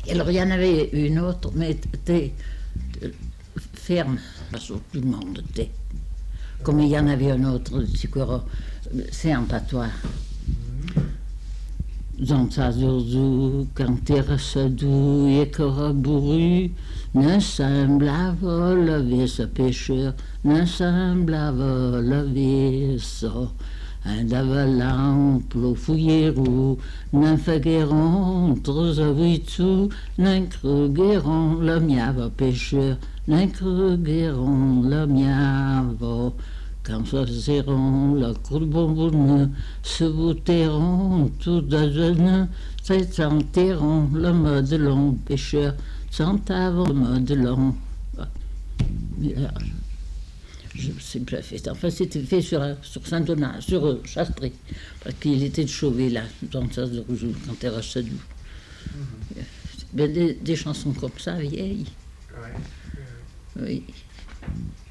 Alors, il y en avait une autre, mais était ferme, parce que tout le monde était. Comme il y en avait un autre, c'est un patois. Zantzazurzu, canterassadou, et corabouru, ne semblava lever ce pêcheur, ne semblava lever ça. Andava l'amplo fouillérou, n'en fagueron, trosavitu, n'en crugueron, la miava pêcheur, n'en crugueron, la miava. Quand s'asseront la cour bonbonne, se voteront tout d'azenne, s'enterront le modelon, pêcheur, s'entavent le modelon. Je sais pas fait. Enfin, c'était fait sur Saint-Donat, sur Chastry, parce qu'il était de Chauvet, là, dans ça de rouge, quand elle rachète d'où. Des chansons comme ça, vieilles. Ouais. Oui.